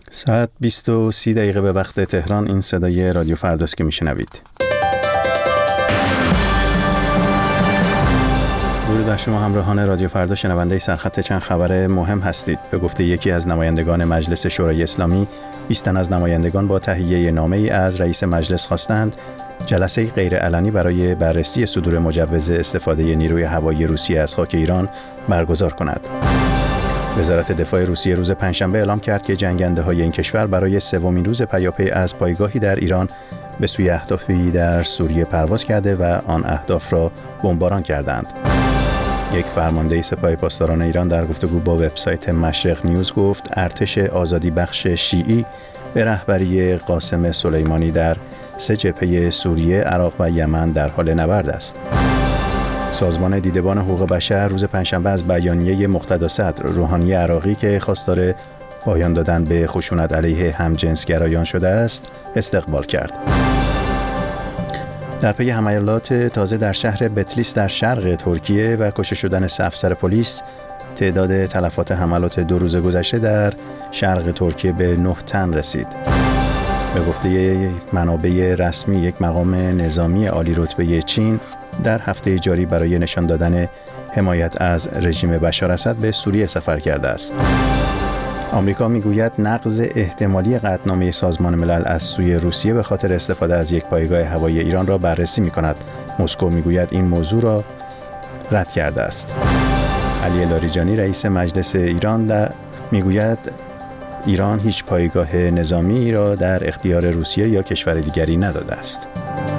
ساعت 20:30 به وقت تهران. این صدای رادیو فرداست که میشنوید. درود بر شما همراهان رادیو فردا، شنونده سرخط چند خبر مهم هستید. به گفته یکی از نمایندگان مجلس شورای اسلامی، 20 تن از نمایندگان با تهیه نامه‌ای از رئیس مجلس خواستند جلسه غیرعلنی برای بررسی صدور مجوز استفاده نیروی هوایی روسیه از خاک ایران برگزار کند. وزارت دفاع روسیه روز پنجشنبه اعلام کرد که جنگنده‌های این کشور برای سومین روز پیاپی از پایگاهی در ایران به سوی اهدافی در سوریه پرواز کرده و آن اهداف را بمباران کردند. یک فرمانده سپاه پاسداران ایران در گفتگو با وبسایت مشرق نیوز گفت ارتش آزادی بخش شیعی به رهبری قاسم سلیمانی در 3 جبهه سوریه، عراق و یمن در حال نبرد است. سازمان دیدبان حقوق بشر روز پنجشنبه از بیانیه مقتدی صدر روحانی عراقی که خواستار پایان دادن به خشونت علیه همجنسگرایان شده است استقبال کرد. در پی حملات تازه در شهر بتلیس در شرق ترکیه و کشته شدن 3 افسر پلیس، تعداد تلفات حملات 2 روز گذشته در شرق ترکیه به 9 تن رسید. به گفته منابع رسمی، یک مقام نظامی عالی رتبه چین در هفته جاری برای نشان دادن حمایت از رژیم بشار اسد به سوریه سفر کرده است. آمریکا میگوید نقض احتمالی قطعنامه سازمان ملل از سوی روسیه به خاطر استفاده از یک پایگاه هوایی ایران را بررسی می‌کند. مسکو میگوید این موضوع را رد کرده است. علی لاریجانی رئیس مجلس ایران میگوید ایران هیچ پایگاه نظامی را در اختیار روسیه یا کشور دیگری نداده است.